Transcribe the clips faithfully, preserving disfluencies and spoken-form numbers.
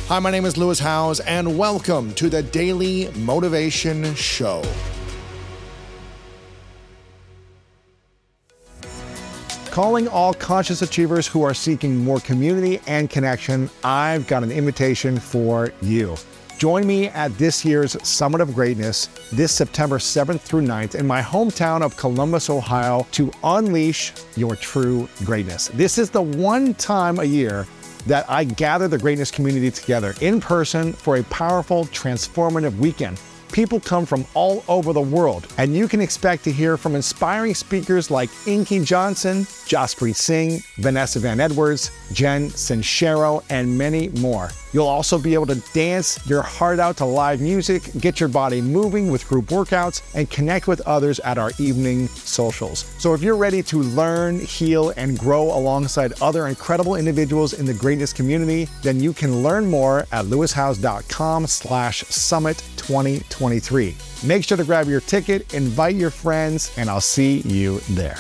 Hi, my name is Lewis Howes, and welcome to the Daily Motivation Show. Calling all conscious achievers who are seeking more community and connection, I've got an invitation for you. Join me at this year's Summit of Greatness this September seventh through ninth in my hometown of Columbus, Ohio, to unleash your true greatness. This is the one time a year that I gather the greatness community together in person for a powerful, transformative weekend. People come from all over the world, and you can expect to hear from inspiring speakers like Inky Johnson, Jaspreet Singh, Vanessa Van Edwards, Jen Sincero, and many more. You'll also be able to dance your heart out to live music, get your body moving with group workouts, and connect with others at our evening socials. So if you're ready to learn, heal, and grow alongside other incredible individuals in the greatness community, then you can learn more at lewishowes.com slash summit 2023. Make sure to grab your ticket, invite your friends, and I'll see you there.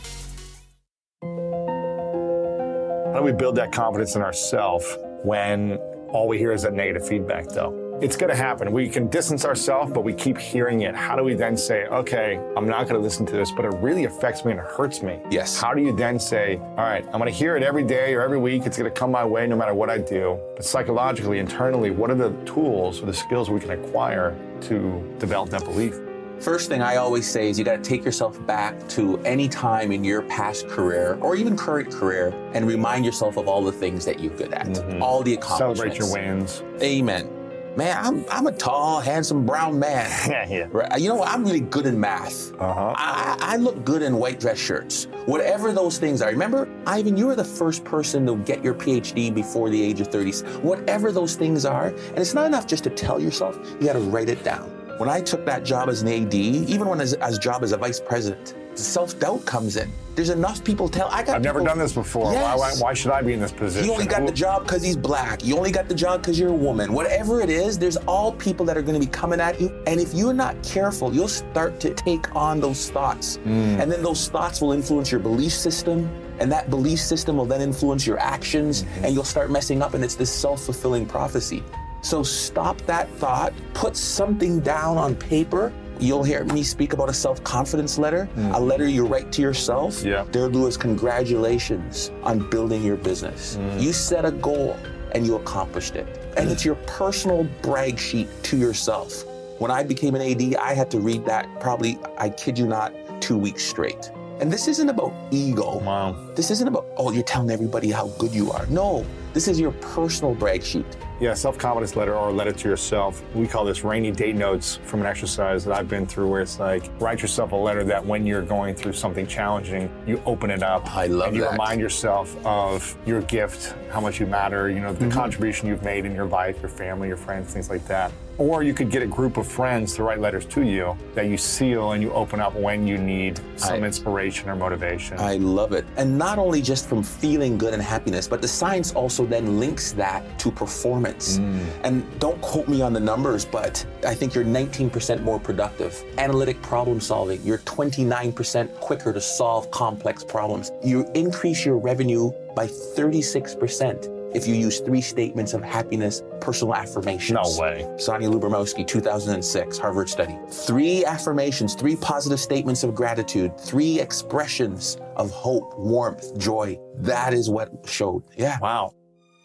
How do we build that confidence in ourselves when all we hear is that negative feedback, though? It's going to happen. We can distance ourselves, but we keep hearing it. How do we then say, okay, I'm not going to listen to this, but it really affects me and it hurts me? Yes. How do you then say, all right, I'm going to hear it every day or every week. It's going to come my way no matter what I do. But psychologically, internally, what are the tools or the skills we can acquire to develop that belief? First thing I always say is you got to take yourself back to any time in your past career or even current career and remind yourself of all the things that you're good at, mm-hmm. all the accomplishments. Celebrate your wins. Amen. Man, I'm I'm a tall, handsome, brown man. Yeah, yeah. Right? You know what? I'm really good in math. Uh-huh. I, I look good in white dress shirts. Whatever those things are. Remember, Ivan, you were the first person to get your P H D before the age of thirty. Whatever those things are, and it's not enough just to tell yourself, you got to write it down. When I took that job as an A D, even when as, as job as a vice president, self-doubt comes in. There's enough people tell, I got I've never people, done this before. Yes. Why, why, why should I be in this position? You only got the job because he's black. You only got the job because you're a woman. Whatever it is, there's all people that are going to be coming at you. And if you're not careful, you'll start to take on those thoughts. Mm. And then those thoughts will influence your belief system. And that belief system will then influence your actions. Mm-hmm. And you'll start messing up. And it's this self-fulfilling prophecy. So stop that thought, put something down on paper. You'll hear me speak about a self-confidence letter, mm. a letter you write to yourself. Yeah. Dear Lewis, congratulations on building your business. Mm. You set a goal and you accomplished it. And it's your personal brag sheet to yourself. When I became an A D, I had to read that probably, I kid you not, two weeks straight. And this isn't about ego. Wow. This isn't about, oh, you're telling everybody how good you are. No, this is your personal brag sheet. Yeah, self-confidence letter or a letter to yourself. We call this rainy day notes from an exercise that I've been through where it's like, write yourself a letter that when you're going through something challenging, you open it up. I love and you that. remind yourself of your gift, how much you matter, you know, the mm-hmm. contribution you've made in your life, your family, your friends, things like that. Or you could get a group of friends to write letters to you that you seal and you open up when you need some I, inspiration or motivation. I love it. And not only just from feeling good and happiness, but the science also then links that to performance. Mm. And don't quote me on the numbers, but I think you're nineteen percent more productive. Analytic problem solving, you're twenty-nine percent quicker to solve complex problems. You increase your revenue by thirty-six percent. If you use three statements of happiness, personal affirmations. No way. Sonia Lubomowski, two thousand six, Harvard study. Three affirmations, three positive statements of gratitude, three expressions of hope, warmth, joy. That is what showed. Yeah. Wow.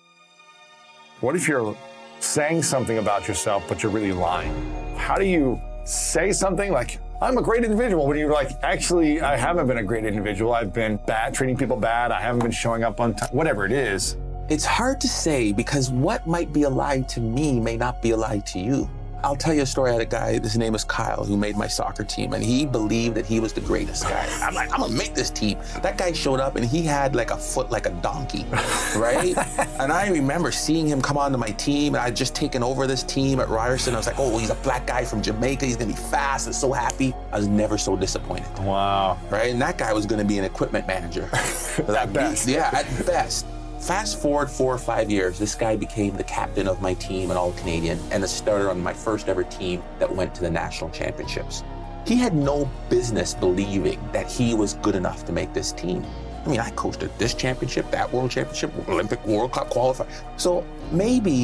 What if you're saying something about yourself, but you're really lying? How do you say something like, I'm a great individual, when you're like, actually, I haven't been a great individual. I've been bad, treating people bad. I haven't been showing up on time, whatever it is. It's hard to say because what might be a lie to me may not be a lie to you. I'll tell you a story. I had a guy, his name is Kyle, who made my soccer team, and he believed that he was the greatest guy. I'm like, I'm gonna make this team. That guy showed up and he had like a foot like a donkey, right? And I remember seeing him come onto my team, and I'd just taken over this team at Ryerson. I was like, oh, he's a black guy from Jamaica. He's gonna be fast and so happy. I was never so disappointed. Wow. Right? And that guy was gonna be an equipment manager. At best. Yeah, at best. Fast forward four or five years, this guy became the captain of my team, an All-Canadian, and the starter on my first ever team that went to the national championships. He had no business believing that he was good enough to make this team. I mean, I coached at this championship, that world championship, Olympic World Cup qualifier. So maybe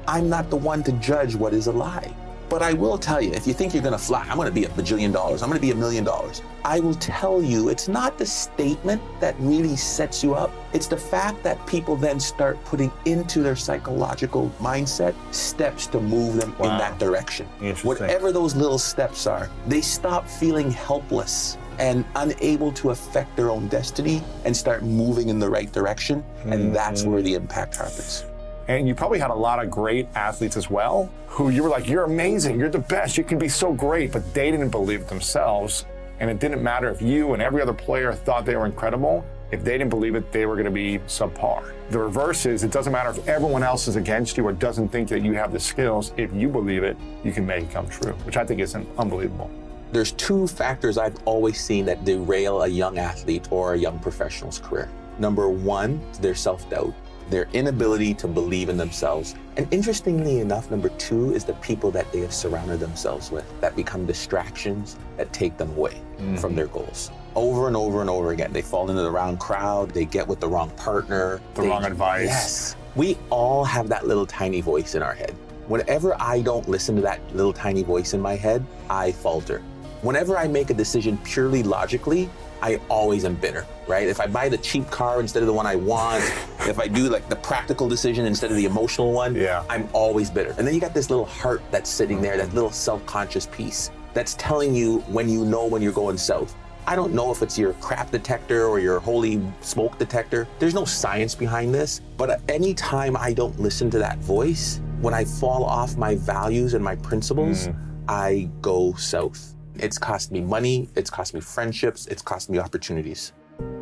I'm not the one to judge what is a lie. But I will tell you, if you think you're gonna fly, I'm gonna be a bajillion dollars, I'm gonna be a million dollars. I will tell you, it's not the statement that really sets you up. It's the fact that people then start putting into their psychological mindset steps to move them wow. in that direction. Whatever those little steps are, they stop feeling helpless and unable to affect their own destiny and start moving in the right direction. Mm-hmm. And that's where the impact happens. And you probably had a lot of great athletes as well, who you were like, you're amazing, you're the best, you can be so great, but they didn't believe it themselves. And it didn't matter if you and every other player thought they were incredible. If they didn't believe it, they were gonna be subpar. The reverse is, it doesn't matter if everyone else is against you or doesn't think that you have the skills. If you believe it, you can make it come true, which I think is unbelievable. There's two factors I've always seen that derail a young athlete or a young professional's career. Number one, their self-doubt. Their inability to believe in themselves. And interestingly enough, number two is the people that they have surrounded themselves with that become distractions that take them away mm-hmm. from their goals. Over and over and over again, they fall into the wrong crowd, they get with the wrong partner. The they, wrong advice. Yes. We all have that little tiny voice in our head. Whenever I don't listen to that little tiny voice in my head, I falter. Whenever I make a decision purely logically, I always am bitter, right? If I buy the cheap car instead of the one I want, if I do like the practical decision instead of the emotional one, yeah. I'm always bitter. And then you got this little heart that's sitting there, that little self-conscious piece that's telling you when you know when you're going south. I don't know if it's your crap detector or your holy smoke detector. There's no science behind this, but at any time I don't listen to that voice, when I fall off my values and my principles, mm. I go south. It's cost me money, it's cost me friendships, it's cost me opportunities.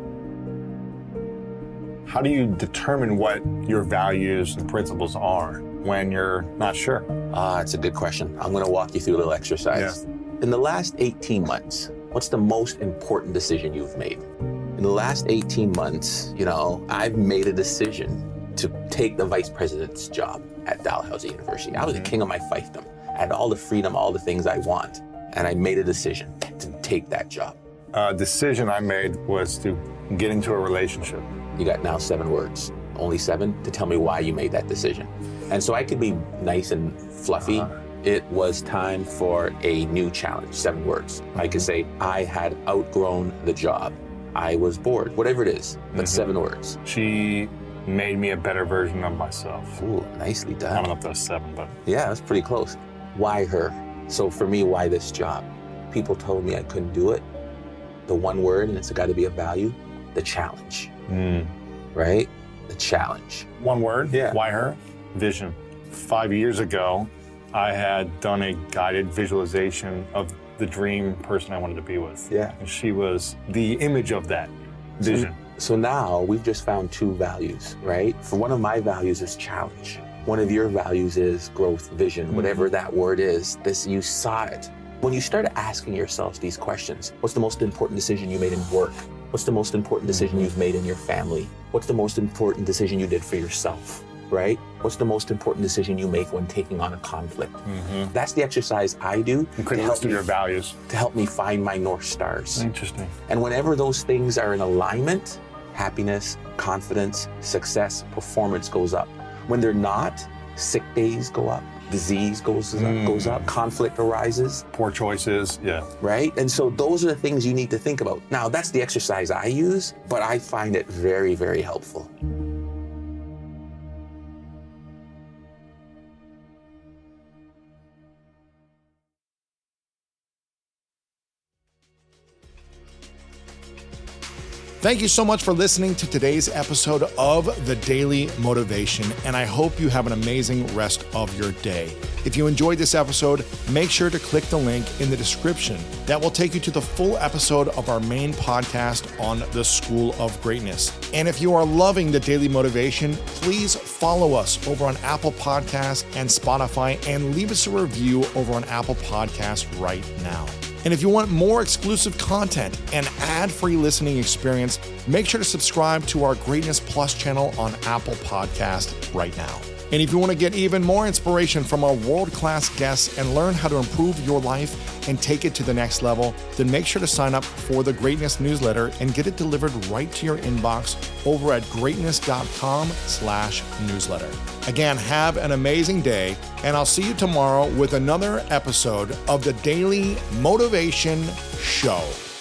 How do you determine what your values and principles are when you're not sure? Ah, it's a good question. I'm gonna walk you through a little exercise. Yeah. In the last eighteen months, what's the most important decision you've made? In the last eighteen months, you know, I've made a decision to take the vice president's job at Dalhousie University. I was mm-hmm. the king of my fiefdom. I had all the freedom, all the things I want. And I made a decision to take that job. A decision I made was to get into a relationship. You got now seven words, only seven, to tell me why you made that decision. And so I could be nice and fluffy. Uh-huh. It was time for a new challenge, seven words. Mm-hmm. I could say, I had outgrown the job. I was bored, whatever it is, but mm-hmm. seven words. She made me a better version of myself. Ooh, nicely done. I don't know if that's seven, but. Yeah, that's pretty close. Why her? So for me, why this job? People told me I couldn't do it. The one word, and it's got to be a value, the challenge, mm. right? The challenge. One word, yeah. Why her? Vision. Five years ago, I had done a guided visualization of the dream person I wanted to be with. Yeah. And she was the image of that vision. So, so now we've just found two values, right? For one of my values is challenge. One of your values is growth, vision, mm-hmm. whatever that word is. This, you saw it. When you start asking yourselves these questions, what's the most important decision you made in work? What's the most important decision mm-hmm. you've made in your family? What's the most important decision you did for yourself, right? What's the most important decision you make when taking on a conflict? Mm-hmm. That's the exercise I do you to help me, your values. to help me find my North Stars. Interesting. And whenever those things are in alignment, happiness, confidence, success, performance goes up. When they're not, sick days go up, disease goes up, mm. goes up, conflict arises. Poor choices, yeah. Right? And so those are the things you need to think about. Now, that's the exercise I use, but I find it very, very helpful. Thank you so much for listening to today's episode of The Daily Motivation, and I hope you have an amazing rest of your day. If you enjoyed this episode, make sure to click the link in the description. That will take you to the full episode of our main podcast on the School of Greatness. And if you are loving The Daily Motivation, please follow us over on Apple Podcasts and Spotify, and leave us a review over on Apple Podcasts right now. And if you want more exclusive content and ad-free listening experience, make sure to subscribe to our Greatness Plus channel on Apple Podcast right now. And if you want to get even more inspiration from our world-class guests and learn how to improve your life and take it to the next level, then make sure to sign up for the Greatness newsletter and get it delivered right to your inbox over at greatness.com slash newsletter. Again, have an amazing day, and I'll see you tomorrow with another episode of the Daily Motivation Show.